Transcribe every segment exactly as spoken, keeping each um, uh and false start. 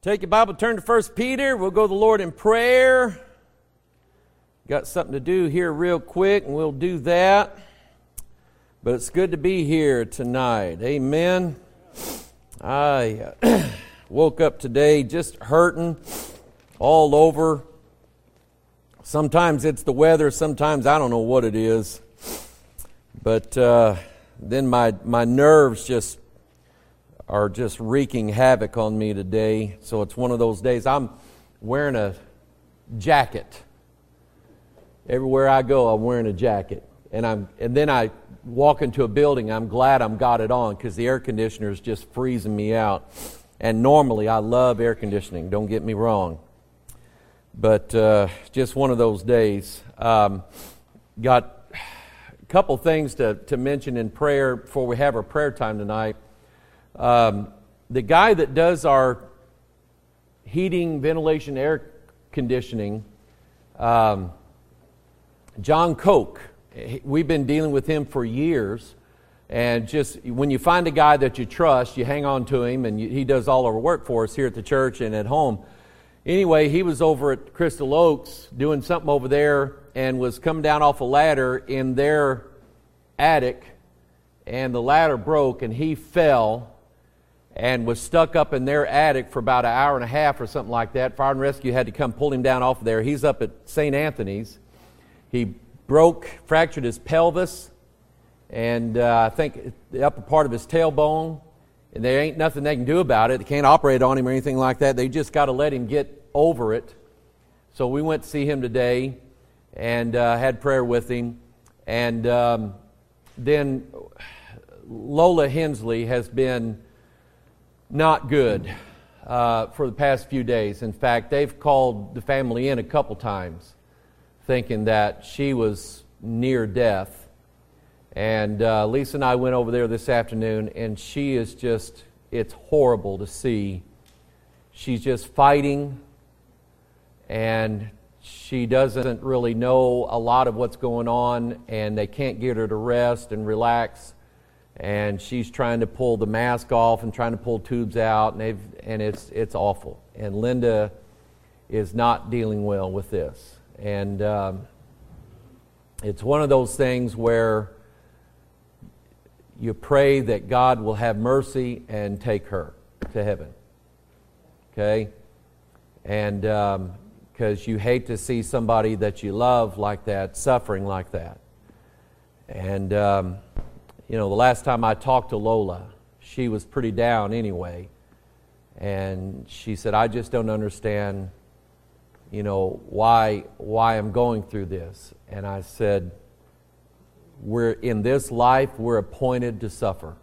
Take your Bible, turn to First Peter. We'll go to the Lord in prayer. Got something to do here real quick, and we'll do that. But it's good to be here tonight. Amen. I uh, woke up today just hurting all over. Sometimes it's the weather. Sometimes I don't know what it is. But uh, then my, my nerves just are just wreaking havoc on me today. So it's one of those days. I'm wearing a jacket. Everywhere I go, I'm wearing a jacket. And I'm and then I walk into a building, I'm glad I'm got it on because the air conditioner is just freezing me out. And normally I love air conditioning, don't get me wrong. But uh, just one of those days. Um, got a couple things to, to mention in prayer before we have our prayer time tonight. Um, the guy that does our heating, ventilation, air conditioning, um, John Koch, we've been dealing with him for years, and just when you find a guy that you trust, you hang on to him, and you, he does all our work for us here at the church and at home. Anyway, he was over at Crystal Oaks doing something over there and was coming down off a ladder in their attic, and the ladder broke, and he fell and was stuck up in their attic for about an hour and a half or something like that. Fire and rescue had to come pull him down off of there. He's up at Saint Anthony's. He broke, fractured his pelvis, and uh, I think the upper part of his tailbone. And there ain't nothing they can do about it. They can't operate on him or anything like that. They just got to let him get over it. So we went to see him today and uh, had prayer with him. And um, then Lola Hensley has been not good uh, for the past few days. In fact, they've called the family in a couple times thinking that she was near death. And uh, Lisa and I went over there this afternoon, and she is just, it's horrible to see. She's just fighting, and she doesn't really know a lot of what's going on, and they can't get her to rest and relax. And she's trying to pull the mask off and trying to pull tubes out, and they've, and it's it's awful. And Linda is not dealing well with this. And um, it's one of those things where you pray that God will have mercy and take her to heaven. Okay? And because um, you hate to see somebody that you love like that, suffering like that. And, um, you know, the last time I talked to Lola, she was pretty down anyway. And she said, I just don't understand, you know, why why I'm going through this. And I said, we're in this life, we're appointed to suffer.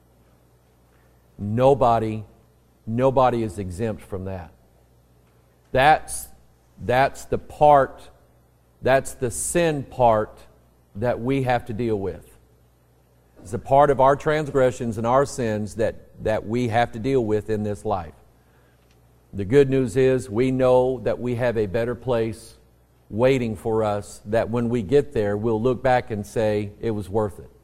Nobody, nobody is exempt from that. That's, that's the part, that's the sin part that we have to deal with. It's a part of our transgressions and our sins that, that we have to deal with in this life. The good news is we know that we have a better place waiting for us, that when we get there, we'll look back and say, it was worth it.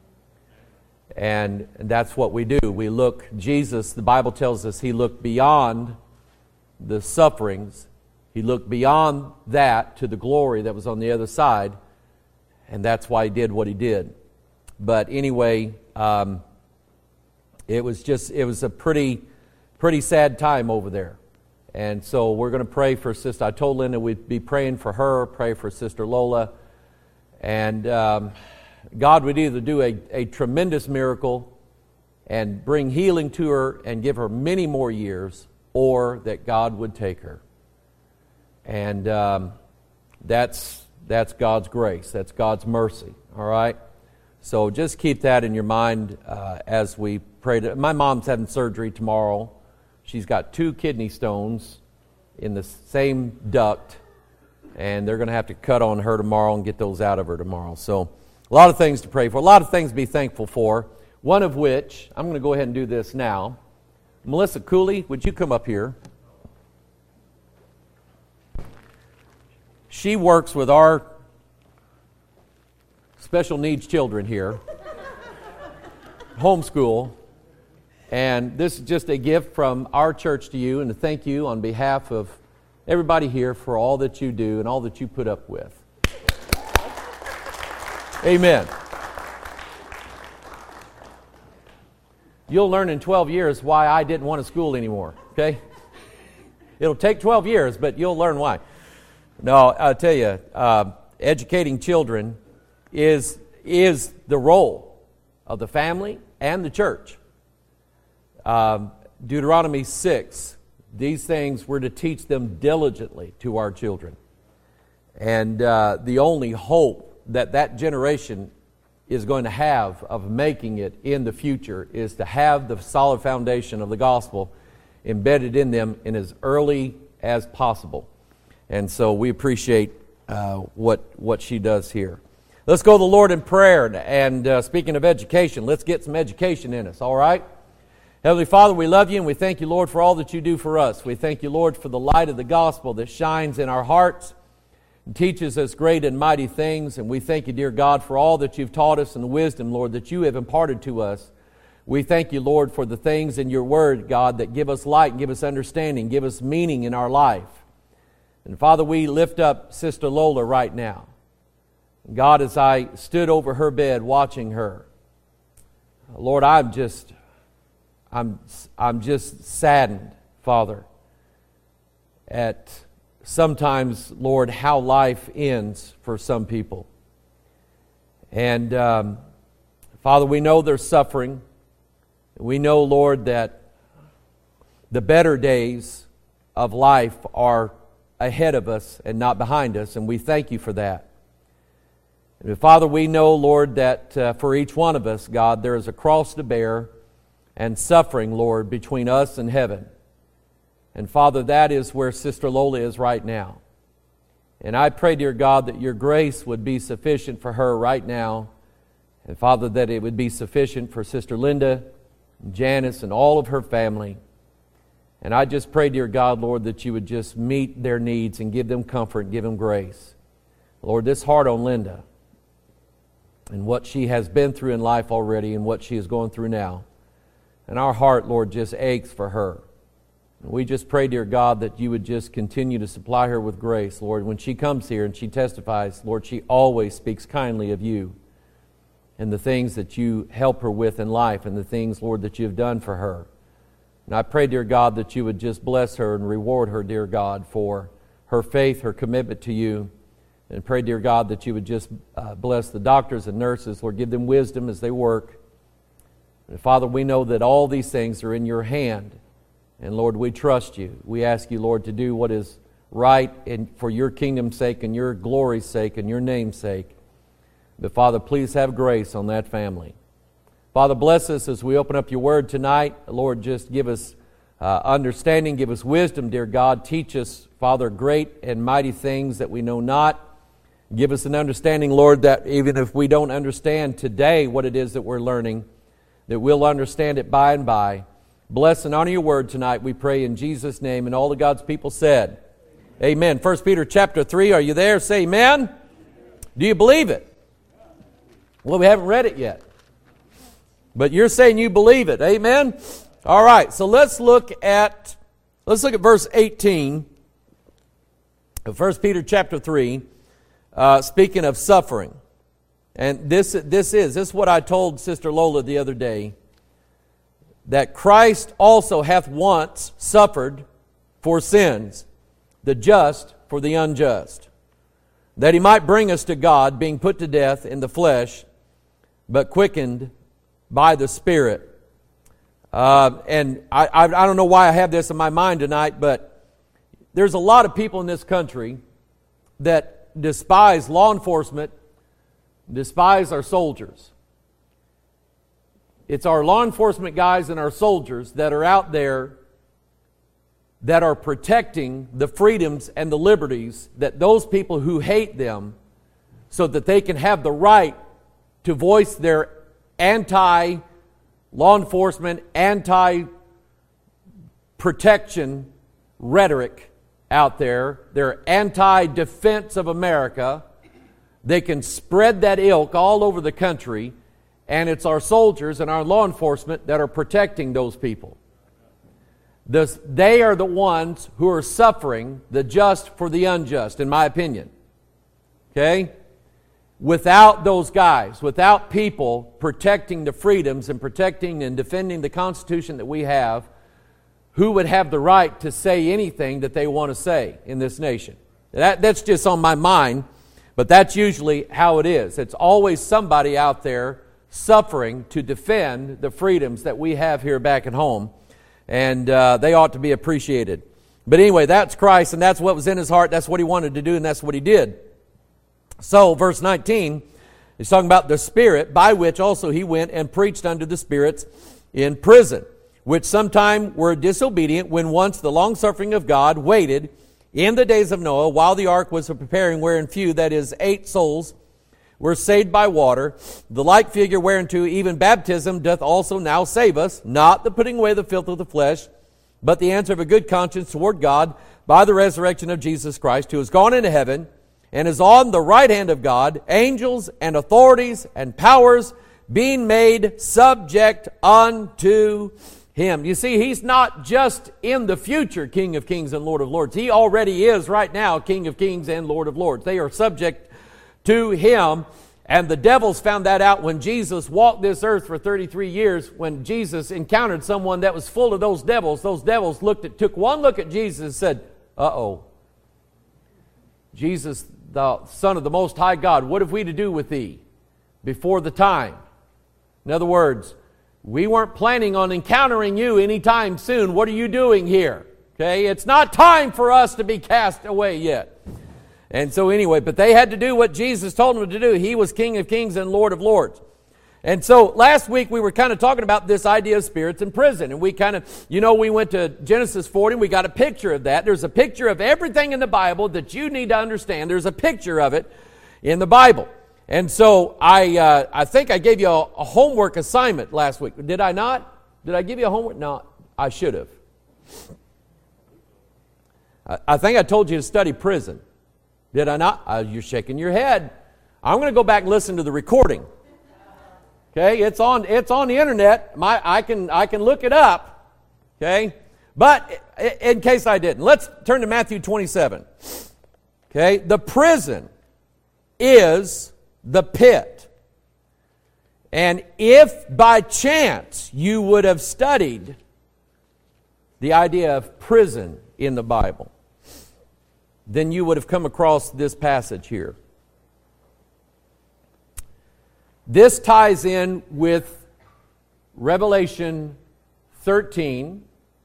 And that's what we do. We look, Jesus, the Bible tells us, He looked beyond the sufferings. He looked beyond that to the glory that was on the other side, and that's why He did what He did. But anyway, um, it was just, it was a pretty, pretty sad time over there. And so we're going to pray for Sister. I told Linda we'd be praying for her, pray for Sister Lola. And um, God would either do a, a tremendous miracle and bring healing to her and give her many more years, or that God would take her. And um, that's that's God's grace. That's God's mercy. All right? So just keep that in your mind uh, as we pray. To, my mom's having surgery tomorrow. She's got two kidney stones in the same duct, and they're going to have to cut on her tomorrow and get those out of her tomorrow. So a lot of things to pray for, a lot of things to be thankful for, one of which, I'm going to go ahead and do this now. Melissa Cooley, would you come up here? She works with our special needs children here, homeschool. And this is just a gift from our church to you, and to thank you on behalf of everybody here for all that you do and all that you put up with. Amen. You'll learn in twelve years why I didn't want to school anymore, okay? It'll take twelve years, but you'll learn why. No, I'll tell you, uh, educating children is, is the role of the family and the church. Um, Deuteronomy six, these things we're to teach them diligently to our children. And uh, the only hope that that generation is going to have of making it in the future is to have the solid foundation of the gospel embedded in them in as early as possible. And so we appreciate uh, what, what she does here. Let's go to the Lord in prayer. And uh, speaking of education, let's get some education in us, all right? Heavenly Father, we love you and we thank you, Lord, for all that you do for us. We thank you, Lord, for the light of the gospel that shines in our hearts and teaches us great and mighty things. And we thank you, dear God, for all that you've taught us and the wisdom, Lord, that you have imparted to us. We thank you, Lord, for the things in your word, God, that give us light and give us understanding, give us meaning in our life. And Father, we lift up Sister Lola right now. God, as I stood over her bed watching her, Lord, I'm just... I'm I'm just saddened, Father, at sometimes, Lord, how life ends for some people. And um, Father, we know there's suffering. We know, Lord, that the better days of life are ahead of us and not behind us, and we thank you for that. And Father, we know, Lord, that uh, for each one of us, God, there is a cross to bear and suffering, Lord, between us and heaven. And Father, that is where Sister Lola is right now. And I pray, dear God, that your grace would be sufficient for her right now. And Father, that it would be sufficient for Sister Linda, and Janice, and all of her family. And I just pray, dear God, Lord, that you would just meet their needs and give them comfort and give them grace. Lord, this heart on Linda and what she has been through in life already and what she is going through now. And our heart, Lord, just aches for her. And we just pray, dear God, that you would just continue to supply her with grace, Lord. When she comes here and she testifies, Lord, she always speaks kindly of you and the things that you help her with in life and the things, Lord, that you have done for her. And I pray, dear God, that you would just bless her and reward her, dear God, for her faith, her commitment to you. And pray, dear God, that you would just uh, bless the doctors and nurses, Lord, give them wisdom as they work. And Father, we know that all these things are in your hand. And Lord, we trust you. We ask you, Lord, to do what is right and for your kingdom's sake and your glory's sake and your name's sake. But Father, please have grace on that family. Father, bless us as we open up your word tonight. Lord, just give us uh, understanding, give us wisdom, dear God. Teach us, Father, great and mighty things that we know not. Give us an understanding, Lord, that even if we don't understand today what it is that we're learning, that we'll understand it by and by. Bless and honor your word tonight, we pray in Jesus' name. And all of God's people said, amen. First Peter chapter three, are you there? Say amen. Do you believe it? Well, we haven't read it yet. But you're saying you believe it. Amen? All right, so let's look at, let's look at verse eighteen of First Peter chapter three, uh, speaking of suffering. And this, this is, this is what I told Sister Lola the other day, that Christ also hath once suffered for sins, the just for the unjust, that he might bring us to God, being put to death in the flesh, but quickened by the Spirit. Uh, and I, I, I don't know why I have this in my mind tonight, but there's a lot of people in this country that despise law enforcement, despise our soldiers. It's our law enforcement guys and our soldiers that are out there that are protecting the freedoms and the liberties that those people who hate them, so that they can have the right to voice their anti-law enforcement, anti-protection rhetoric out there. They're anti-defense of America. They can spread that ilk all over the country, and it's our soldiers and our law enforcement that are protecting those people. This, they are the ones who are suffering the just for the unjust, in my opinion. Okay? Without those guys, without people protecting the freedoms and protecting and defending the Constitution that we have, who would have the right to say anything that they want to say in this nation? That, that's just on my mind, but that's usually how it is. It's always somebody out there suffering to defend the freedoms that we have here back at home, and uh, they ought to be appreciated. But anyway, that's Christ, and that's what was in his heart. That's what he wanted to do, and that's what he did. So, verse nineteen, he's talking about the Spirit, by which also he went and preached unto the spirits in prison, which sometime were disobedient, when once the long-suffering of God waited in the days of Noah, while the ark was preparing, wherein few, that is, eight souls, were saved by water. The like figure whereunto even baptism doth also now save us, not the putting away the filth of the flesh, but the answer of a good conscience toward God by the resurrection of Jesus Christ, who is gone into heaven, and is on the right hand of God, angels and authorities and powers being made subject unto him. You see, he's not just in the future King of Kings and Lord of Lords. He already is right now King of Kings and Lord of Lords. They are subject to him, and the devils found that out when Jesus walked this earth for thirty-three years. When Jesus encountered someone that was full of those devils, those devils looked at, took one look at Jesus and said, uh-oh, Jesus, the Son of the Most High God, what have we to do with thee before the time? In other words, we weren't planning on encountering you anytime soon. What are you doing here? Okay, it's not time for us to be cast away yet. And so anyway, but they had to do what Jesus told them to do. He was King of Kings and Lord of Lords. And so last week we were kind of talking about this idea of spirits in prison. And we kind of, you know, we went to Genesis forty and we got a picture of that. There's a picture of everything in the Bible that you need to understand. There's a picture of it in the Bible. And so I uh, I think I gave you a, a homework assignment last week. Did I not? Did I give you a homework? No, I should have. I, I think I told you to study prison. Did I not? Uh, you're shaking your head. I'm going to go back and listen to the recording. Okay, it's on it's on the internet. My I can I can look it up. Okay? But in case I didn't, let's turn to Matthew twenty-seven. Okay? The prison is the pit. And if by chance you would have studied the idea of prison in the Bible, then you would have come across this passage here. This ties in with Revelation thirteen.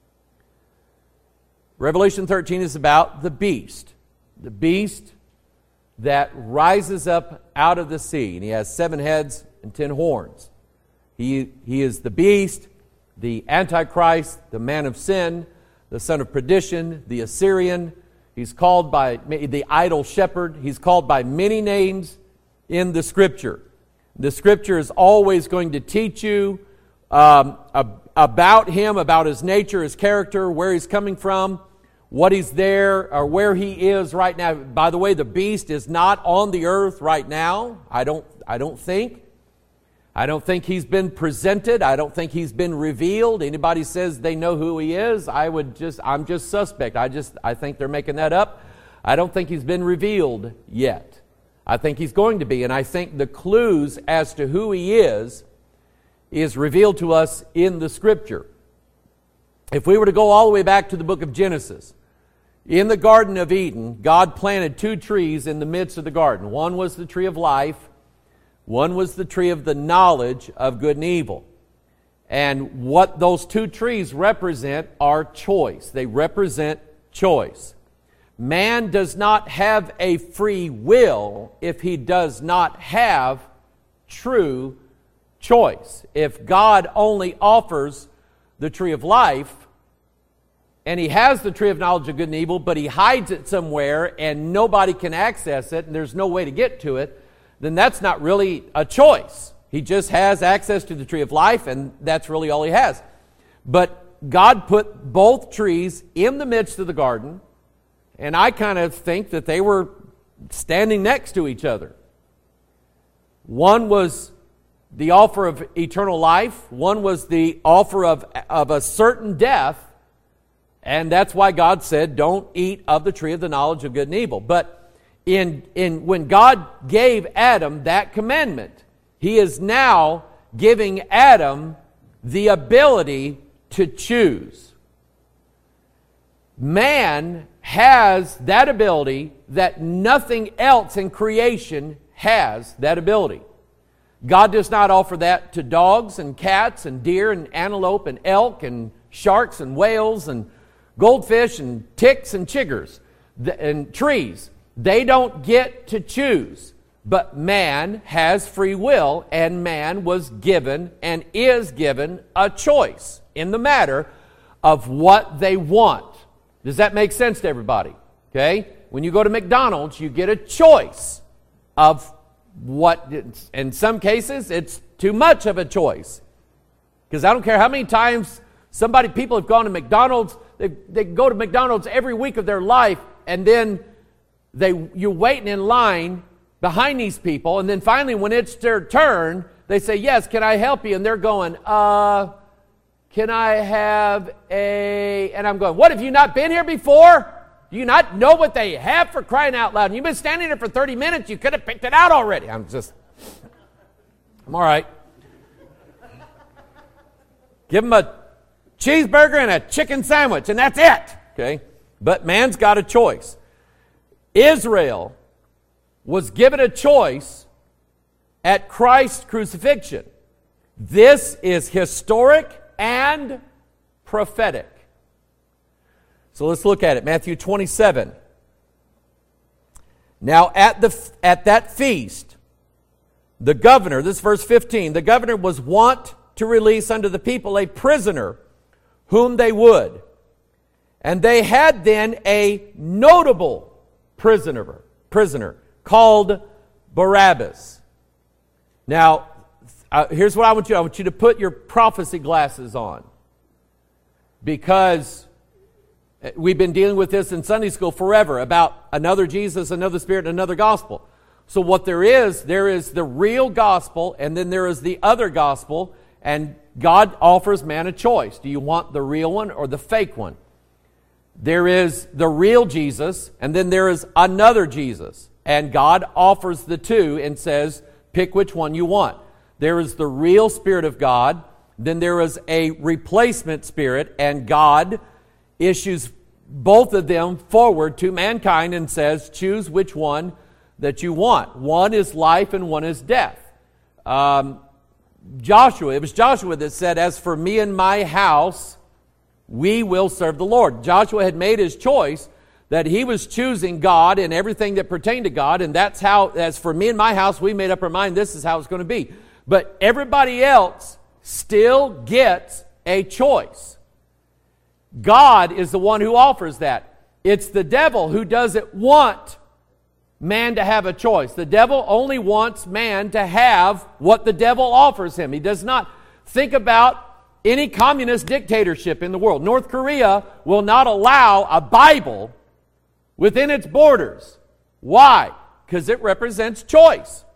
Revelation thirteen is about the beast. The beast that rises up out of the sea. And he has seven heads and ten horns. He, he is the beast, the Antichrist, the man of sin, the son of perdition, the Assyrian. He's called by the idol shepherd. He's called by many names in the Scripture. The Scripture is always going to teach you um, about him, about his nature, his character, where he's coming from, what he's there, or where he is right now. By the way, the beast is not on the earth right now. I don't, I don't think. I don't think he's been presented. I don't think he's been revealed. Anybody says they know who he is, I would just, I'm just suspect. I just, I think they're making that up. I don't think he's been revealed yet. I think he's going to be, and I think the clues as to who he is is revealed to us in the Scripture. If we were to go all the way back to the book of Genesis, in the Garden of Eden, God planted two trees in the midst of the garden. One was the tree of life. One was the tree of the knowledge of good and evil. And what those two trees represent are choice. They represent choice. Man does not have a free will if he does not have true choice. If God only offers the tree of life, and he has the tree of knowledge of good and evil, but he hides it somewhere and nobody can access it and there's no way to get to it, then that's not really a choice. He just has access to the tree of life and that's really all he has. But God put both trees in the midst of the garden, and I kind of think that they were standing next to each other. One was the offer of eternal life. One was the offer of, of a certain death. And that's why God said, don't eat of the tree of the knowledge of good and evil. But in, in when God gave Adam that commandment, He is now giving Adam the ability to choose. Man has that ability that nothing else in creation has that ability. God does not offer that to dogs and cats and deer and antelope and elk and sharks and whales and goldfish and ticks and chiggers and trees. They don't get to choose. But man has free will, and man was given and is given a choice in the matter of what they want. Does that make sense to everybody? Okay? When you go to McDonald's, you get a choice of what, in some cases, it's too much of a choice. Because I don't care how many times somebody, people have gone to McDonald's, they, they go to McDonald's every week of their life, and then they you're waiting in line behind these people, and then finally when it's their turn, they say, yes, can I help you? And they're going, uh, can I have a... And I'm going, what, have you not been here before? Do you not know what they have, for crying out loud? And you've been standing there for thirty minutes, you could have picked it out already. I'm just... I'm all right. Give them a cheeseburger and a chicken sandwich, and that's it. Okay? But man's got a choice. Israel was given a choice at Christ's crucifixion. This is historic and prophetic. So let's look at it. Matthew twenty-seven. Now at the at that feast, the governor, this is verse fifteen, the governor was wont to release unto the people a prisoner whom they would. And they had then a notable prisoner, prisoner called Barabbas. Now, uh, here's what I want you to do. I want you to put your prophecy glasses on. Because we've been dealing with this in Sunday school forever about another Jesus, another Spirit, and another gospel. So what there is, there is the real gospel, and then there is the other gospel, and God offers man a choice. Do you want the real one or the fake one? There is the real Jesus, and then there is another Jesus. And God offers the two and says, pick which one you want. There is the real Spirit of God, then there is a replacement spirit, and God issues both of them forward to mankind and says, choose which one that you want. One is life and one is death. Um, Joshua, it was Joshua that said, as for me and my house, we will serve the Lord. Joshua had made his choice that he was choosing God and everything that pertained to God, and that's how, as for me and my house, we made up our mind this is how it's going to be. But everybody else still gets a choice. God is the one who offers that. It's the devil who doesn't want man to have a choice. The devil only wants man to have what the devil offers him. He does not think about any communist dictatorship in the world. North Korea will not allow a Bible within its borders. Why? Because it represents choice.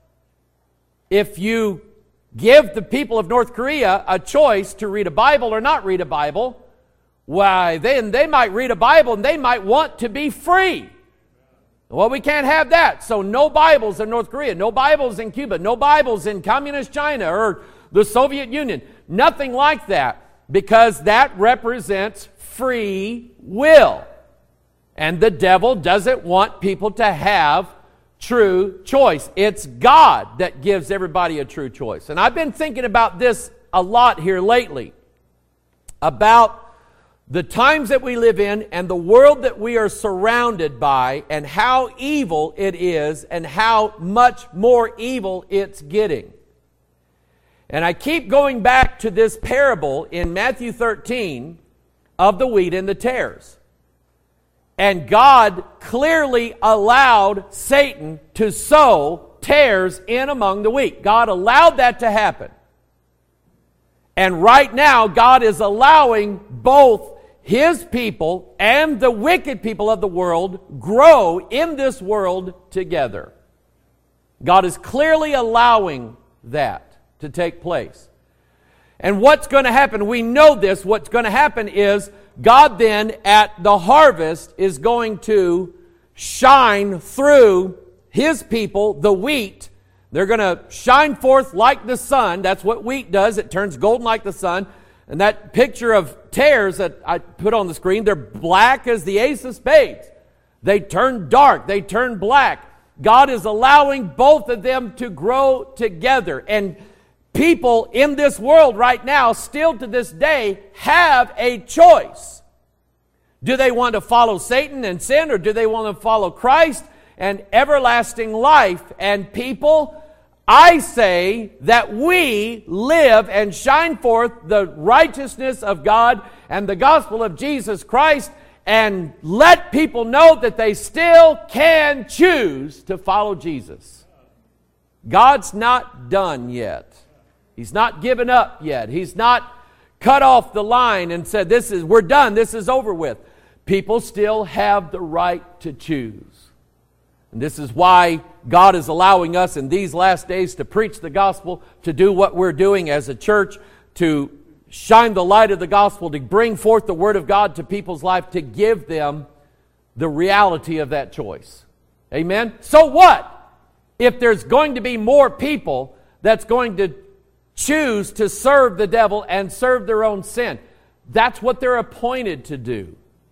If you give the people of North Korea a choice to read a Bible or not read a Bible, why, then they might read a Bible and they might want to be free. Well, we can't have that. So no Bibles in North Korea, no Bibles in Cuba, no Bibles in communist China or the Soviet Union. Nothing like that, because that represents free will. And the devil doesn't want people to have true choice. It's God that gives everybody a true choice. And I've been thinking about this a lot here lately, about the times that we live in and the world that we are surrounded by, and how evil it is and how much more evil it's getting. And I keep going back to this parable in Matthew thirteen of the wheat and the tares. And God clearly allowed Satan to sow tares in among the wheat. God allowed that to happen. And right now, God is allowing both His people and the wicked people of the world grow in this world together. God is clearly allowing that. to take place. And what's going to happen? We know this. What's going to happen is God then at the harvest is going to shine through His people, the wheat. They're going to shine forth like the sun. That's what wheat does. It turns golden like the sun. And that picture of tares that I put on the screen, they're black as the ace of spades. They turn dark. They turn black. God is allowing both of them to grow together. And people in this world right now, still to this day, have a choice. Do they want to follow Satan and sin, or do they want to follow Christ and everlasting life? And people, I say that we live and shine forth the righteousness of God and the gospel of Jesus Christ, and let people know that they still can choose to follow Jesus. God's not done yet. He's not given up yet. He's not cut off the line and said, "This is we're done. This is over with." People still have the right to choose. And this is why God is allowing us in these last days to preach the gospel, to do what we're doing as a church, to shine the light of the gospel, to bring forth the word of God to people's life, to give them the reality of that choice. Amen? So what? If there's going to be more people that's going to choose to serve the devil and serve their own sin, that's what they're appointed to do.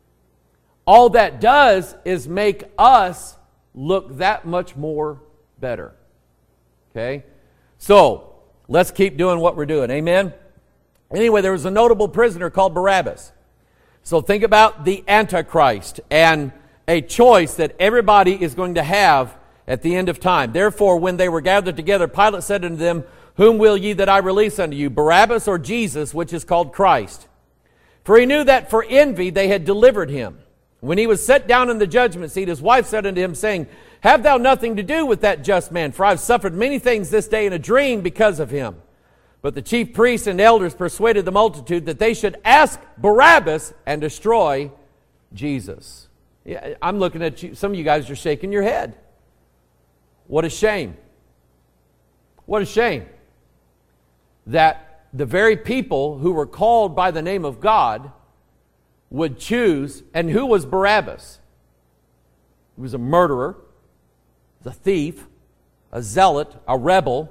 All that does is make us look that much more better. Okay? So, let's keep doing what we're doing. Amen? Anyway, there was a notable prisoner called Barabbas. So think about the Antichrist and a choice that everybody is going to have at the end of time. Therefore, when they were gathered together, Pilate said unto them, "Whom will ye that I release unto you, Barabbas or Jesus, which is called Christ?" For he knew that for envy they had delivered him. When he was set down in the judgment seat, his wife said unto him, saying, "Have thou nothing to do with that just man, for I have suffered many things this day in a dream because of him." But the chief priests and elders persuaded the multitude that they should ask Barabbas and destroy Jesus. Yeah, I'm looking at you. Some of you guys are shaking your head. What a shame. What a shame that the very people who were called by the name of God would choose. And who was Barabbas? He was a murderer, a thief, a zealot, a rebel.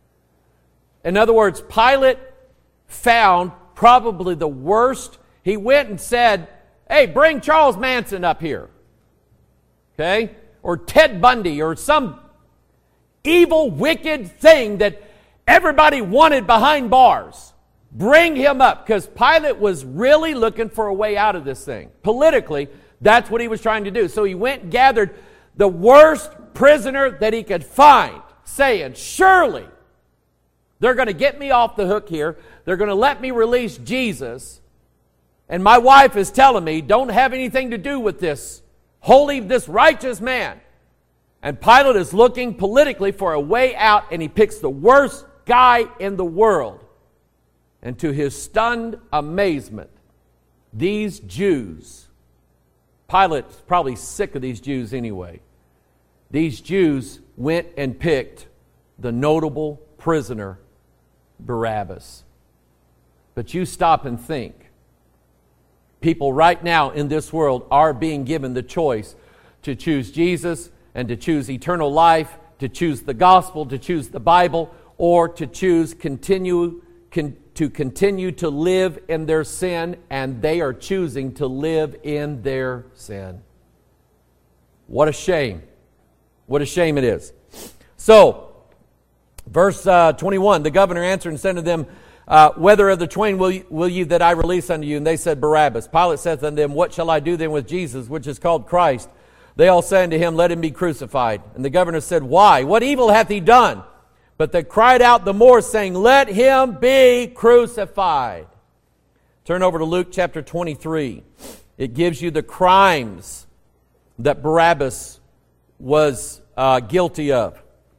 In other words, Pilate found probably the worst. He went and said, "Hey, bring Charles Manson up here." Okay? Or Ted Bundy, or some evil, wicked thing that everybody wanted behind bars. Bring him up, because Pilate was really looking for a way out of this thing. Politically, that's what he was trying to do. So he went and gathered the worst prisoner that he could find, saying, "Surely they're going to get me off the hook here. They're going to let me release Jesus. And my wife is telling me, don't have anything to do with this holy, this righteous man." And Pilate is looking politically for a way out, and he picks the worst guy in the world. And to his stunned amazement, these Jews, Pilate's probably sick of these Jews anyway, these Jews went and picked the notable prisoner, Barabbas. But you stop and think. People right now in this world are being given the choice to choose Jesus and to choose eternal life, to choose the gospel, to choose the Bible, or to choose continue con, to continue to live in their sin, and they are choosing to live in their sin. What a shame. What a shame it is. So, verse uh, twenty-one, the governor answered and said to them, uh, "Whether of the twain will ye, will ye that I release unto you?" And they said, "Barabbas." Pilate saith unto them, "What shall I do then with Jesus, which is called Christ?" They all said unto him, "Let him be crucified." And the governor said, "Why? What evil hath he done?" But they cried out the more, saying, "Let him be crucified." Turn over to Luke chapter twenty-three. It gives you the crimes that Barabbas was uh, guilty of.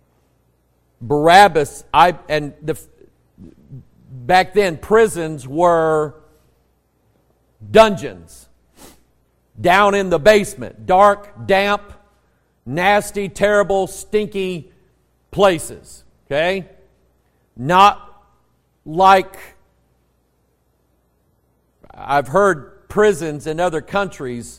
Barabbas, I and the back then prisons were dungeons down in the basement, dark, damp, nasty, terrible, stinky places. Okay? not like I've heard prisons in other countries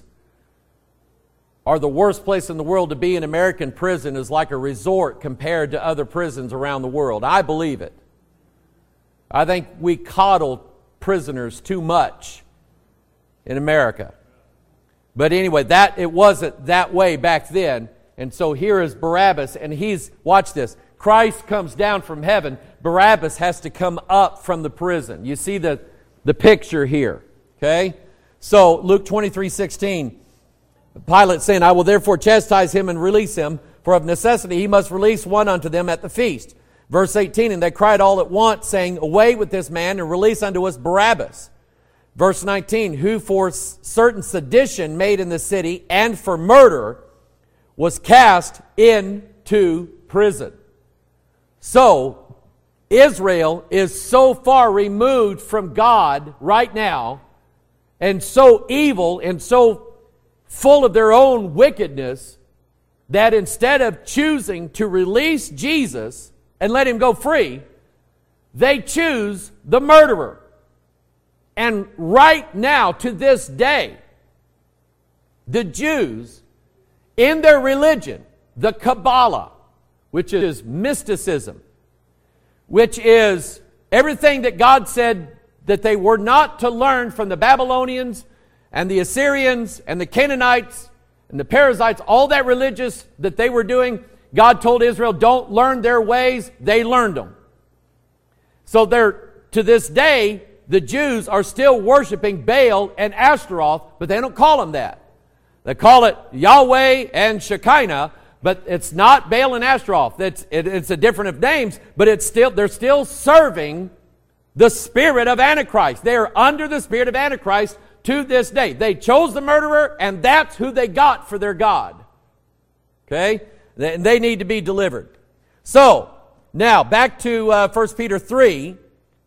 are the worst place in the world to be. An American prison is like a resort compared to other prisons around the world. I believe it. I think we coddle prisoners too much in America. But anyway, that it wasn't that way back then. And so here is Barabbas, and he's, watch this, Christ comes down from heaven. Barabbas has to come up from the prison. You see the, the picture here, okay? So Luke twenty-three sixteen, Pilate saying, I will therefore chastise him and release him, for of necessity he must release one unto them at the feast. Verse eighteen, and they cried all at once, saying, away with this man, and release unto us Barabbas. Verse nineteen, who for certain sedition made in the city, and for murder, was cast into prison. So, Israel is so far removed from God right now, and so evil and so full of their own wickedness, that instead of choosing to release Jesus and let him go free, they choose the murderer. And right now, to this day, the Jews, in their religion, the Kabbalah, which is mysticism, which is everything that God said that they were not to learn from the Babylonians and the Assyrians and the Canaanites and the Perizzites, all that religious that they were doing, God told Israel, don't learn their ways. They learned them. So they're, to this day, the Jews are still worshiping Baal and Ashtaroth, but they don't call them that. They call it Yahweh and Shekinah, but it's not Baal and Ashtaroth. It's, it, it's a different of names, but it's still they're still serving the spirit of Antichrist. They are under the spirit of Antichrist to this day. They chose the murderer, and that's who they got for their God. Okay? They, they need to be delivered. So, now, back to uh, First Peter three.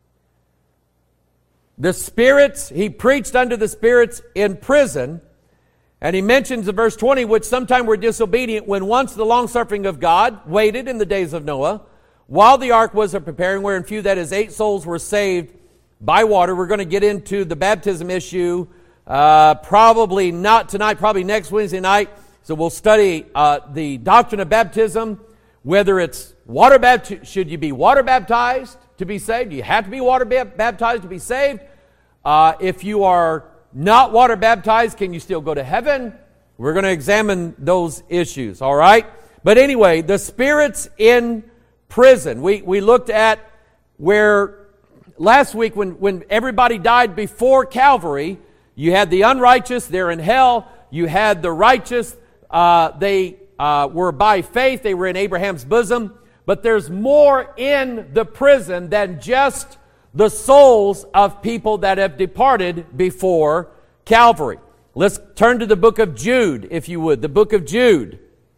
The spirits, he preached unto the spirits in prison. And he mentions in verse twenty, which sometime were disobedient when once the long-suffering of God waited in the days of Noah, while the ark was preparing, wherein few, that is, eight souls were saved by water. We're going to get into the baptism issue, uh, probably not tonight, probably next Wednesday night. So we'll study uh, the doctrine of baptism, whether it's water baptized. Should you be water baptized to be saved? Do you have to be water baptized to be saved? Uh, if you are not water baptized, can you still go to heaven? We're going to examine those issues, all right? But anyway, the spirits in prison. We we looked at where last week when, when everybody died before Calvary, you had the unrighteous, they're in hell. You had the righteous, uh, they uh, were by faith, they were in Abraham's bosom. But there's more in the prison than just the souls of people that have departed before Calvary. Let's turn to the book of Jude, if you would. The book of Jude.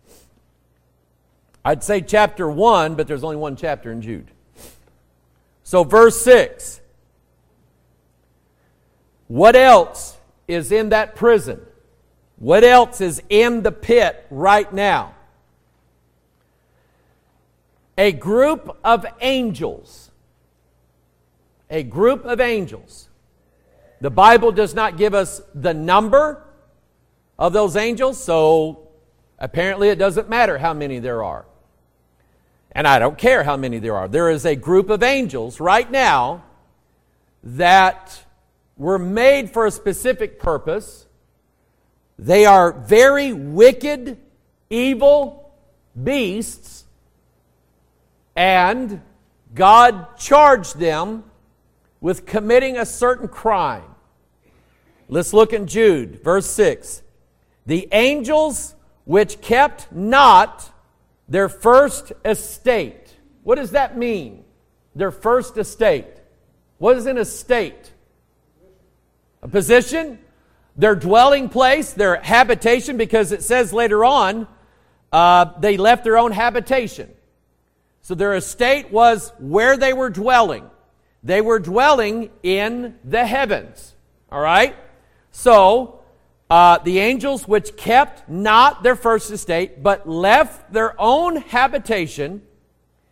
I'd say chapter one, but there's only one chapter in Jude. So verse six. What else is in that prison? What else is in the pit right now? A group of angels. A group of angels. The Bible does not give us the number of those angels, so apparently it doesn't matter how many there are. And I don't care how many there are. There is a group of angels right now that were made for a specific purpose. They are very wicked, evil beasts, and God charged them with committing a certain crime. Let's look in Jude, verse six. The angels which kept not their first estate. What does that mean? Their first estate. What is an estate? A position? Their dwelling place, their habitation, because it says later on, uh, they left their own habitation. So their estate was where they were dwelling. They were dwelling in the heavens. All right? So, uh, the angels which kept not their first estate, but left their own habitation,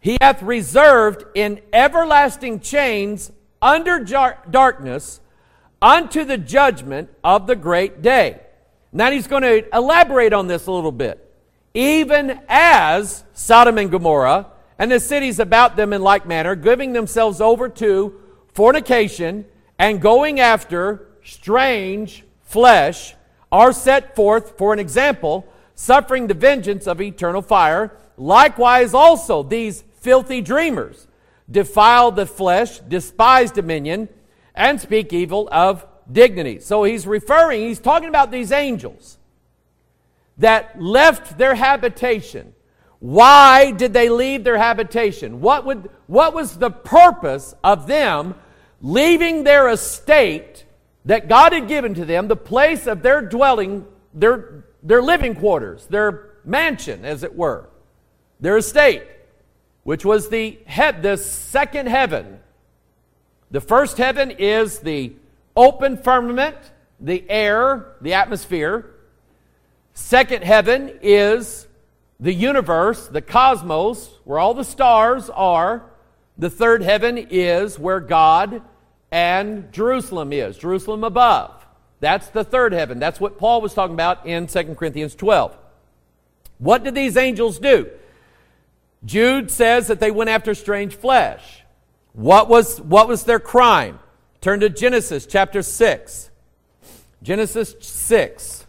he hath reserved in everlasting chains under jar- darkness unto the judgment of the great day. Now he's going to elaborate on this a little bit. Even as Sodom and Gomorrah and the cities about them in like manner, giving themselves over to fornication and going after strange flesh, are set forth for an example, suffering the vengeance of eternal fire. Likewise also these filthy dreamers defile the flesh, despise dominion, and speak evil of dignity. So he's referring, he's talking about these angels that left their habitation. Why did they leave their habitation? What would, what was the purpose of them leaving their estate that God had given to them, the place of their dwelling, their, their living quarters, their mansion, as it were, their estate, which was the, he- the second heaven. The first heaven is the open firmament, the air, the atmosphere. Second heaven is the universe, the cosmos, where all the stars are. The third heaven is where God and Jerusalem is, Jerusalem above. That's the third heaven. That's what Paul was talking about in Second Corinthians twelve. What did these angels do? Jude says that they went after strange flesh. What was, what was their crime? Turn to Genesis chapter six. Genesis six.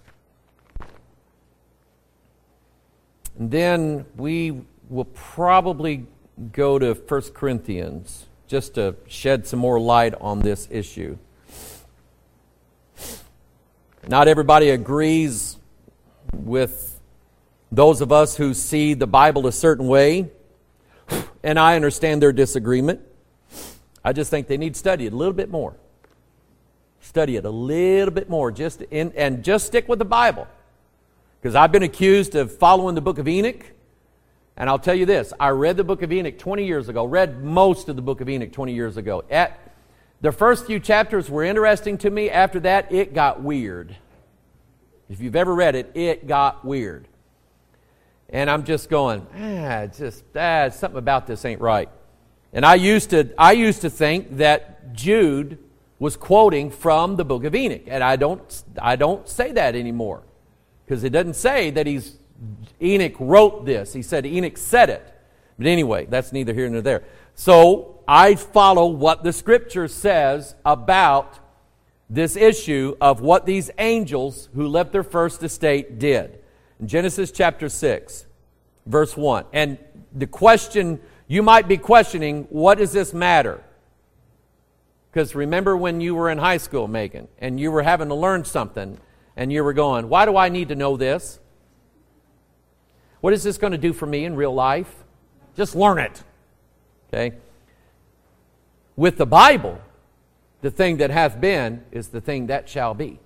And then we will probably go to First Corinthians just to shed some more light on this issue. Not everybody agrees with those of us who see the Bible a certain way, and I understand their disagreement. I just think they need to study it a little bit more. Study it a little bit more, just in, and just stick with the Bible. Because I've been accused of following the book of Enoch, and I'll tell you this, I read the book of Enoch twenty years ago, read most of the book of Enoch twenty years ago. At the first few chapters were interesting to me. After that, it got weird. If you've ever read it, it got weird. And I'm just going, ah, it's just ah, something about this ain't right. And I used to, I used to think that Jude was quoting from the book of Enoch, and I don't, I don't say that anymore, because it doesn't say that he's Enoch wrote this. He said Enoch said it. But anyway, that's neither here nor there. So I follow what the Scripture says about this issue of what these angels who left their first estate did. In Genesis chapter six, verse one. And the question, you might be questioning, what does this matter? Because remember when you were in high school, Megan, and you were having to learn something, and you were going, why do I need to know this? What is this going to do for me in real life? Just learn it. Okay? With the Bible, the thing that hath been is the thing that shall be.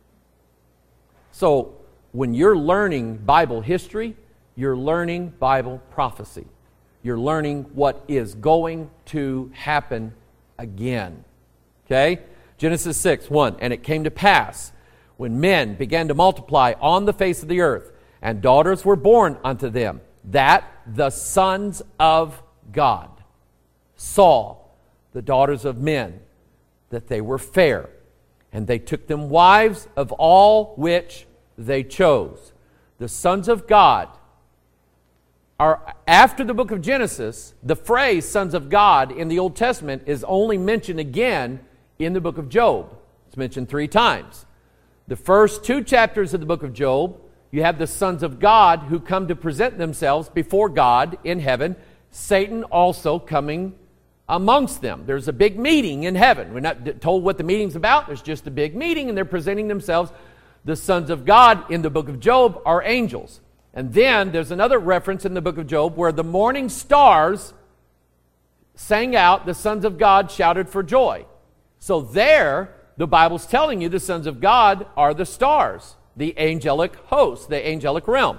So, when you're learning Bible history, you're learning Bible prophecy. You're learning what is going to happen again. Okay? Genesis six, one. And it came to pass, when men began to multiply on the face of the earth, and daughters were born unto them, that the sons of God saw the daughters of men, that they were fair, and they took them wives of all which they chose. The sons of God are, after the book of Genesis, the phrase sons of God in the Old Testament is only mentioned again in the book of Job. It's mentioned three times. The first two chapters of the book of Job, you have the sons of God who come to present themselves before God in heaven. Satan also coming amongst them. There's a big meeting in heaven. We're not told what the meeting's about. There's just a big meeting, and they're presenting themselves. The sons of God in the book of Job are angels. And then there's another reference in the book of Job where the morning stars sang out, the sons of God shouted for joy. So there, the Bible's telling you the sons of God are the stars, the angelic host, the angelic realm.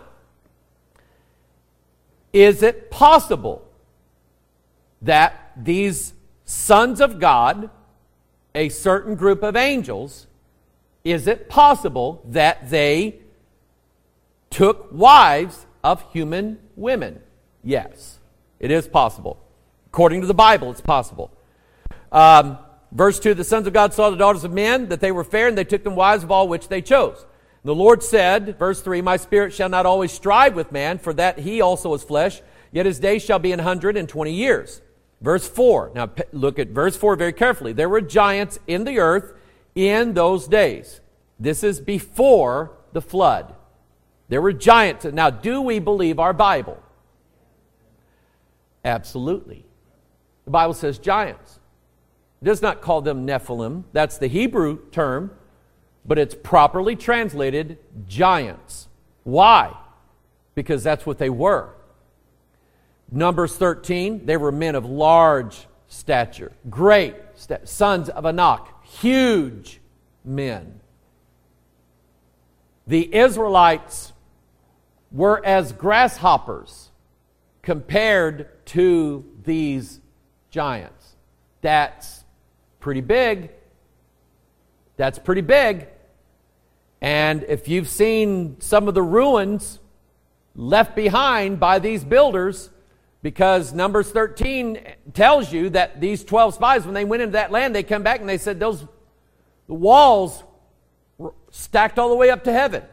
Is it possible that these sons of God, a certain group of angels, is it possible that they took wives of human women? Yes, It is possible. According to the Bible, it's possible. Um, verse two, the sons of God saw the daughters of men, that they were fair, and they took them wives of all which they chose. The Lord said, verse three, my spirit shall not always strive with man, for that he also is flesh, yet his days shall be an hundred and twenty years. Verse four, now look at verse four very carefully. There were giants in the earth in those days. This is before the flood. There were giants. Now, do we believe our Bible? Absolutely. The Bible says giants. It does not call them Nephilim. That's the Hebrew term. But it's properly translated giants. Why? Because that's what they were. Numbers thirteen, they were men of large stature, great sta- sons of Anak, huge men. The Israelites were as grasshoppers compared to these giants. That's pretty big. That's pretty big. And if you've seen some of the ruins left behind by these builders, because Numbers thirteen tells you that these twelve spies, when they went into that land, they come back and they said those the walls were stacked all the way up to heaven.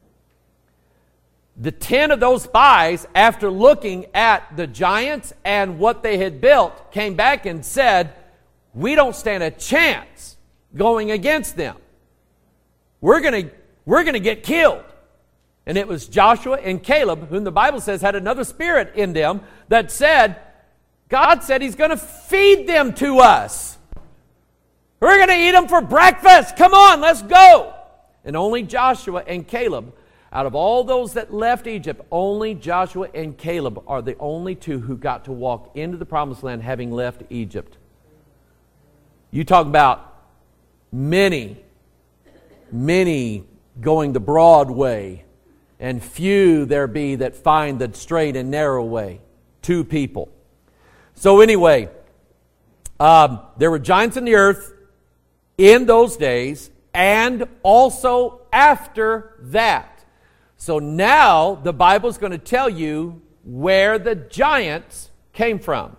The ten of those spies, after looking at the giants and what they had built, came back and said, we don't stand a chance going against them. We're going to we're going to get killed. And it was Joshua and Caleb, whom the Bible says had another spirit in them, that said, God said He's going to feed them to us. We're going to eat them for breakfast. Come on, let's go. And only Joshua and Caleb, out of all those that left Egypt, only Joshua and Caleb are the only two who got to walk into the Promised Land having left Egypt. You talk about many, many going the broad way, and few there be that find the straight and narrow way. Two people. So anyway, um, there were giants in the earth in those days, and also after that. So now the Bible's going to tell you where the giants came from.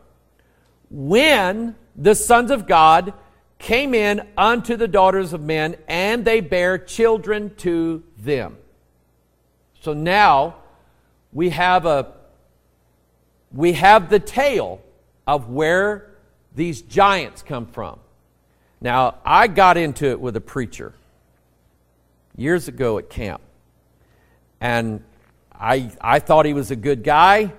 When the sons of God came in unto the daughters of men, and they bare children to them. So now we have a we have the tale of where these giants come from. Now, I got into it with a preacher years ago at camp. And I I thought he was a good guy.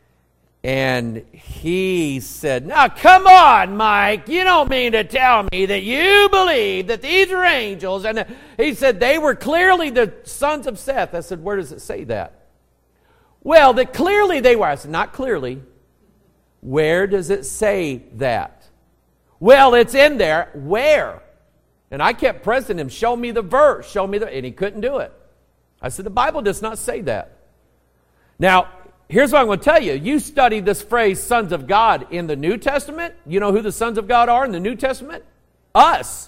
And he said, now come on, Mike, you don't mean to tell me that you believe that these are angels. And he said, they were clearly the sons of Seth. I said, where does it say that? Well, that clearly they were. I said, not clearly. Where does it say that? Well, it's in there. Where? And I kept pressing him, show me the verse, show me the, and he couldn't do it. I said, the Bible does not say that. Now, here's what I'm going to tell you. You study this phrase, sons of God, in the New Testament. You know who the sons of God are in the New Testament? Us.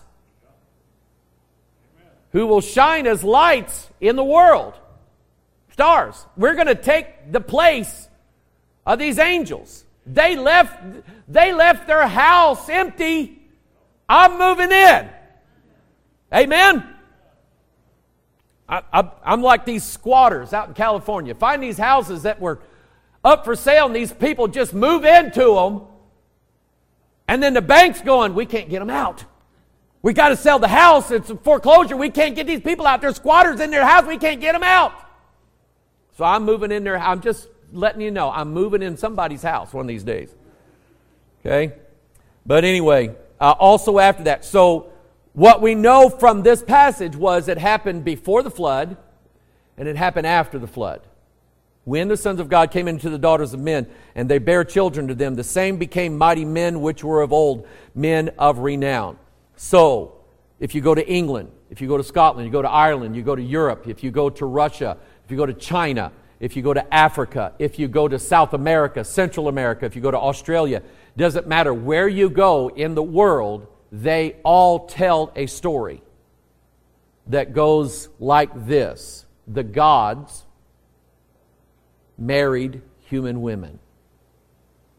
Amen. Who will shine as lights in the world. Stars. We're going to take the place of these angels. They left, they left their house empty. I'm moving in. Amen? I, I, I'm like these squatters out in California. Find these houses that were up for sale, and these people just move into them. And then the bank's going, we can't get them out. We got to sell the house. It's a foreclosure. We can't get these people out. There's squatters in their house. We can't get them out. So I'm moving in there. I'm just letting you know. I'm moving in somebody's house one of these days. Okay? But anyway, uh, also after that. So what we know from this passage was it happened before the flood, and it happened after the flood. When the sons of God came into the daughters of men, and they bare children to them, the same became mighty men which were of old, men of renown. So, if you go to England, if you go to Scotland, you go to Ireland, you go to Europe, if you go to Russia, if you go to China, if you go to Africa, if you go to South America, Central America, if you go to Australia, doesn't matter where you go in the world, they all tell a story that goes like this. The gods married human women.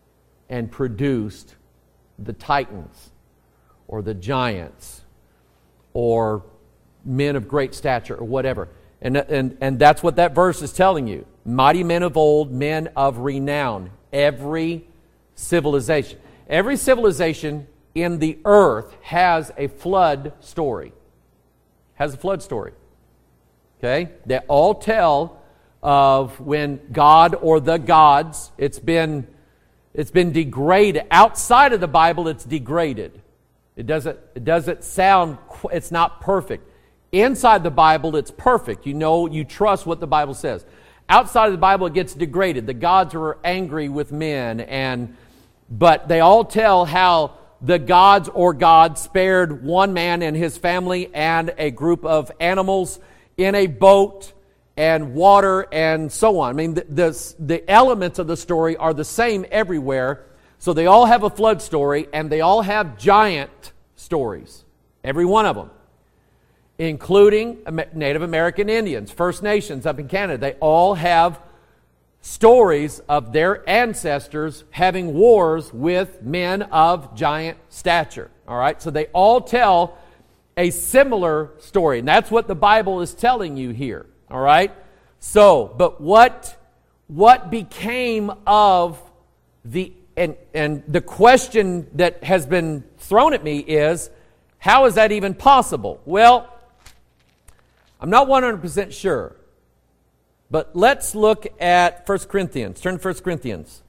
and produced the titans or the giants or men of great stature or whatever. And, and, and that's what that verse is telling you. Mighty men of old, men of renown. Every civilization. Every civilization in the earth has a flood story. Has a flood story. Okay? They all tell of when God or the gods, it's been, it's been degraded. Outside of the Bible, it's degraded. It doesn't, it doesn't sound, it's not perfect. Inside the Bible, it's perfect. You know, you trust what the Bible says. Outside of the Bible, it gets degraded. The gods are angry with men, and but they all tell how the gods or God spared one man and his family and a group of animals in a boat and water and so on. I mean, the, the, the elements of the story are the same everywhere. So they all have a flood story, and they all have giant stories. Every one of them. Including Native American Indians, First Nations up in Canada. They all have stories of their ancestors having wars with men of giant stature. All right, so they all tell a similar story, and that's what the Bible is telling you here. All right, so but what what became of the and and the question that has been thrown at me is, how is that even possible? Well, I'm not one hundred percent sure, but let's look at First Corinthians. Turn to First Corinthians.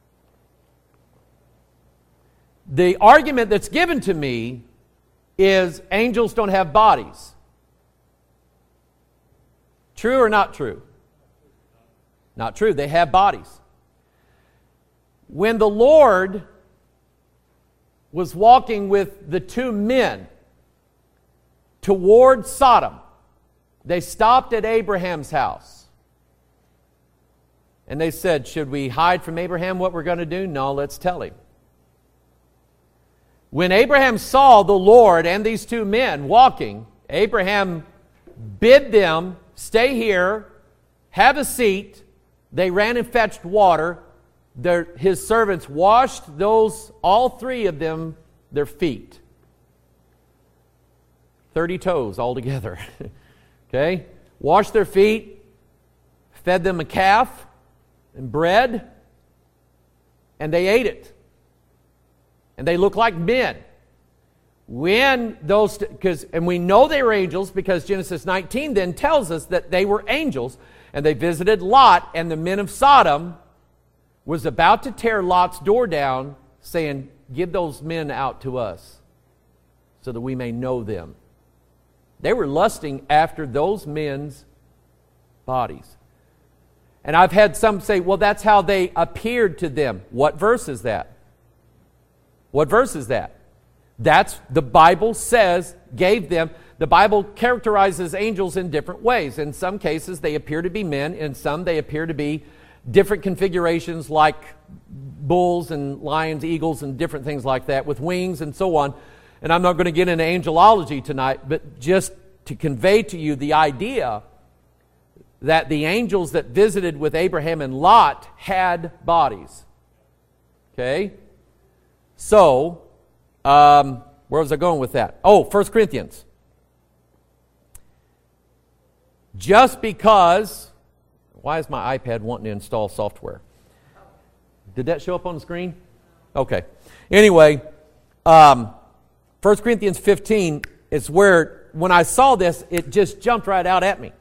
The argument that's given to me is angels don't have bodies. True or not true? Not true. They have bodies. When the Lord was walking with the two men toward Sodom, they stopped at Abraham's house. And they said, should we hide from Abraham what we're going to do? No, let's tell him. When Abraham saw the Lord and these two men walking, Abraham bid them stay here, have a seat. They ran and fetched water. Their, his servants washed those, all three of them, their feet. Thirty toes altogether. Okay? Washed their feet, fed them a calf and bread, and they ate it. And they looked like men. When those, because, and we know they were angels because Genesis nineteen then tells us that they were angels, and they visited Lot, and the men of Sodom was about to tear Lot's door down, saying, give those men out to us so that we may know them. They were lusting after those men's bodies. And I've had some say, well, that's how they appeared to them. What verse is that? What verse is that? That's, the Bible says, gave them, the Bible characterizes angels in different ways. In some cases, they appear to be men. In some, they appear to be different configurations like bulls and lions, eagles, and different things like that with wings and so on. And I'm not going to get into angelology tonight, but just to convey to you the idea that the angels that visited with Abraham and Lot had bodies. Okay? So, um, where was I going with that? Oh, First Corinthians. Just because, why is my iPad wanting to install software? Did that show up on the screen? Okay. Anyway, um, First Corinthians fifteen is where, when I saw this, it just jumped right out at me.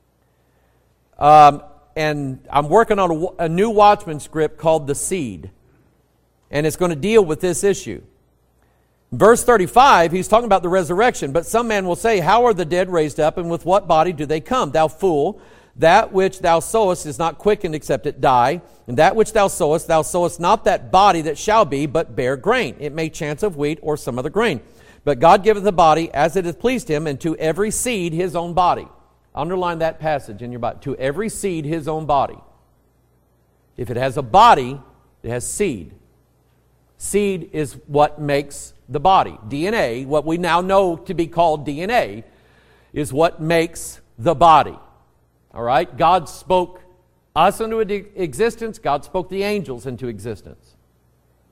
Um, and I'm working on a, a new Watchman script called The Seed. And it's going to deal with this issue. Verse thirty-five, he's talking about the resurrection. But some man will say, how are the dead raised up, and with what body do they come? Thou fool, that which thou sowest is not quickened except it die. And that which thou sowest, thou sowest not that body that shall be, but bare grain. It may chance of wheat or some other grain. But God giveth the body as it hath pleased him, and to every seed his own body. Underline that passage in your Bible. To every seed his own body. If it has a body, it has seed. Seed is what makes the body. D N A, what we now know to be called D N A, is what makes the body. All right? God spoke us into existence. God spoke the angels into existence.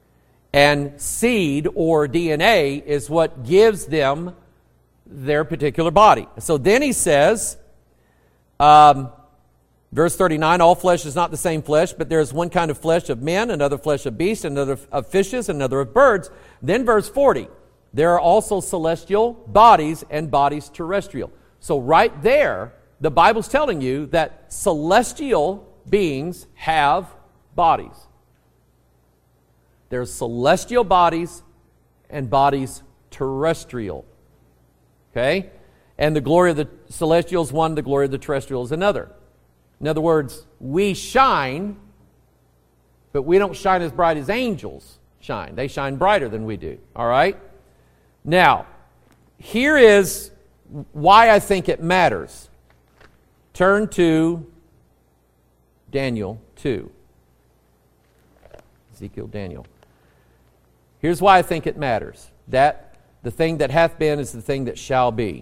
And seed or D N A is what gives them their particular body. So then he says, um, verse thirty-nine, all flesh is not the same flesh, but there is one kind of flesh of men, another flesh of beasts, another of fishes, another of birds. Then verse forty, there are also celestial bodies and bodies terrestrial. So right there, the Bible's telling you that celestial beings have bodies. There's celestial bodies and bodies terrestrial. Okay? And the glory of the celestial is one, the glory of the terrestrial is another. In other words, we shine, but we don't shine as bright as angels shine. They shine brighter than we do. All right? Now, here is why I think it matters. Turn to Daniel two. Ezekiel, Daniel. Here's why I think it matters. That the thing that hath been is the thing that shall be.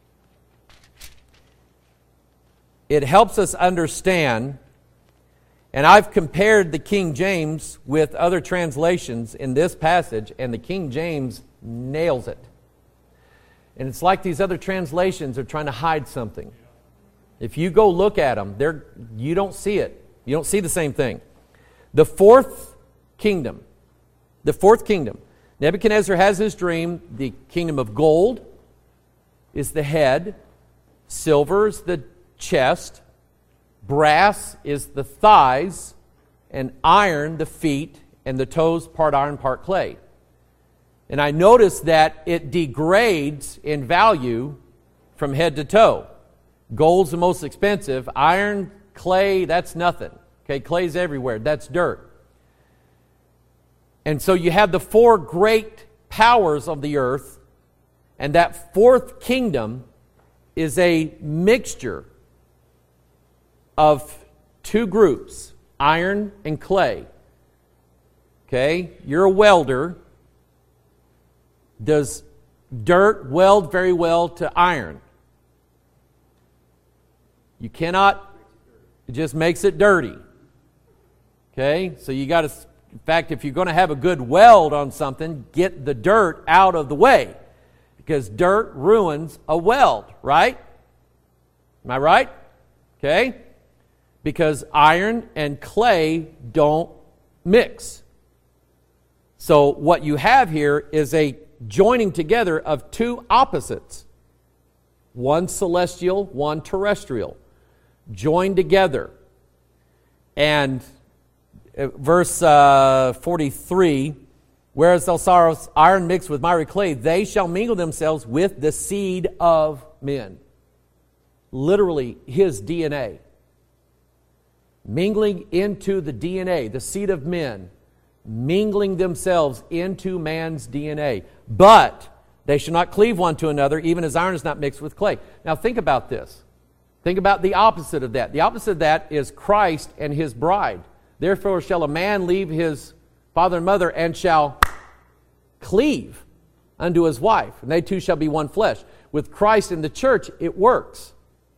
It helps us understand, and I've compared the King James with other translations in this passage, and the King James nails it. And it's like these other translations are trying to hide something. If you go look at them, they're, you don't see it. You don't see the same thing. The fourth kingdom, the fourth kingdom, Nebuchadnezzar has his dream. The kingdom of gold is the head, silver is the chest, brass is the thighs, and iron the feet, and the toes part iron, part clay. And I noticed that it degrades in value from head to toe. Gold's the most expensive. Iron, clay, that's nothing. Okay, clay's everywhere. That's dirt. And so you have the four great powers of the earth, and that fourth kingdom is a mixture of two groups, iron and clay. Okay, you're a welder. Does dirt weld very well to iron? You cannot, it just makes it dirty. Okay, so you got to, in fact, if you're going to have a good weld on something, get the dirt out of the way. Because dirt ruins a weld, right? Am I right? Okay? Because iron and clay don't mix. So what you have here is a joining together of two opposites. One celestial, one terrestrial. Joined together. And verse uh, forty-three, whereas thou sawest iron mixed with miry clay, they shall mingle themselves with the seed of men. Literally, his D N A. Mingling into the D N A, the seed of men. Mingling themselves into man's D N A. But they shall not cleave one to another, even as iron is not mixed with clay. Now think about this. Think about the opposite of that. The opposite of that is Christ and his bride. Therefore shall a man leave his father and mother and shall cleave unto his wife, and they two shall be one flesh. With Christ and the church, it works.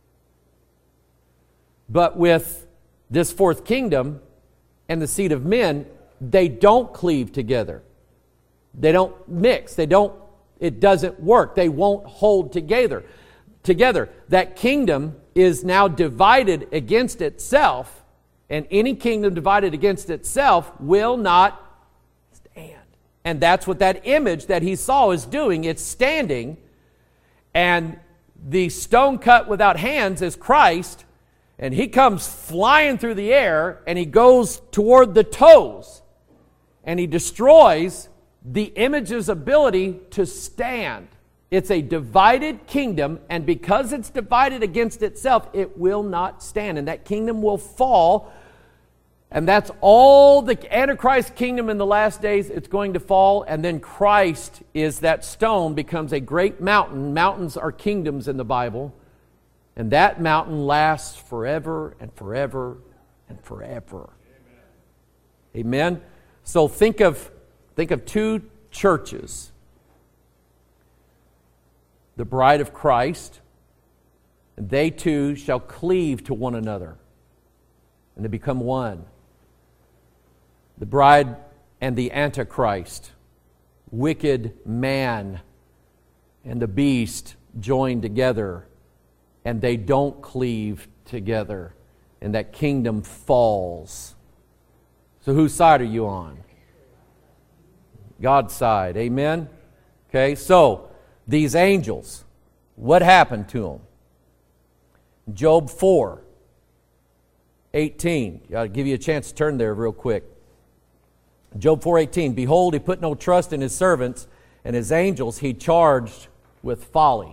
But with this fourth kingdom and the seed of men, they don't cleave together. They don't mix. They don't, it doesn't work. They won't hold together. Together. That kingdom is now divided against itself, and any kingdom divided against itself will not stand. And that's what that image that he saw is doing. It's standing, and the stone cut without hands is Christ, and he comes flying through the air, and he goes toward the toes, and he destroys the image's ability to stand. It's a divided kingdom, and because it's divided against itself, it will not stand, and that kingdom will fall. And that's all the Antichrist kingdom in the last days. It's going to fall, and then Christ is that stone, becomes a great mountain. Mountains are kingdoms in the Bible, and that mountain lasts forever and forever and forever. Amen. Amen? So think of think of two churches. The bride of Christ, and they two shall cleave to one another, and they become one. The bride and the Antichrist, wicked man and the beast join together, and they don't cleave together, and that kingdom falls. So whose side are you on? God's side. Amen? Okay, so these angels, what happened to them? Job four eighteen. I'll give you a chance to turn there real quick. Job four eighteen. Behold, he put no trust in his servants, and his angels he charged with folly.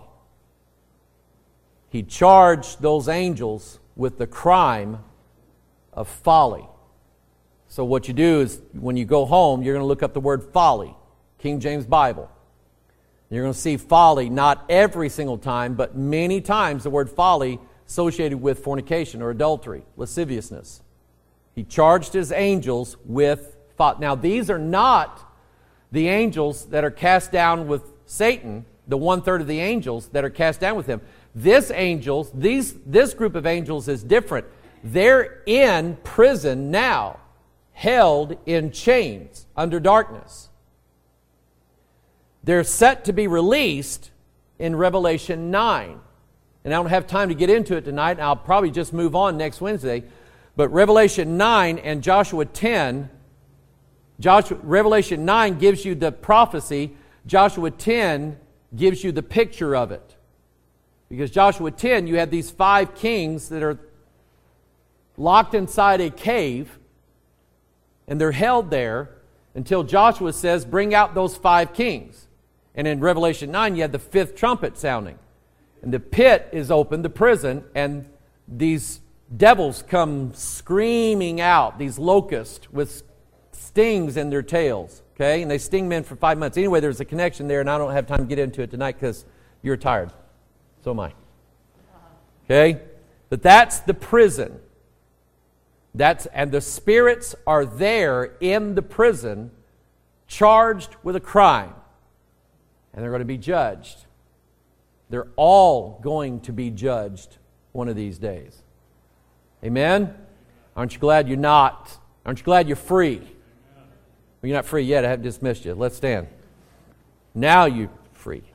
He charged those angels with the crime of folly. So what you do is, when you go home, you're going to look up the word folly, King James Bible. You're going to see folly not every single time, but many times the word folly associated with fornication or adultery, lasciviousness. He charged his angels with folly. Now, these are not the angels that are cast down with Satan, the one-third of the angels that are cast down with him. This angels, these, this group of angels is different. They're in prison now, held in chains under darkness. They're set to be released in Revelation nine. And I don't have time to get into it tonight, and I'll probably just move on next Wednesday. But Revelation nine and Joshua ten, Joshua, Revelation nine gives you the prophecy. Joshua ten gives you the picture of it. Because Joshua ten, you have these five kings that are locked inside a cave, and they're held there until Joshua says, bring out those five kings. And in Revelation nine, you have the fifth trumpet sounding. And the pit is open, the prison, and these devils come screaming out, these locusts with stings in their tails. Okay? And they sting men for five months. Anyway, there's a connection there, and I don't have time to get into it tonight because you're tired. So am I. Okay? But that's the prison. That's, and the spirits are there in the prison, charged with a crime. And they're going to be judged. They're all going to be judged one of these days. Amen? Aren't you glad you're not? Aren't you glad you're free? Well, you're not free yet. I haven't dismissed you. Let's stand. Now you're free.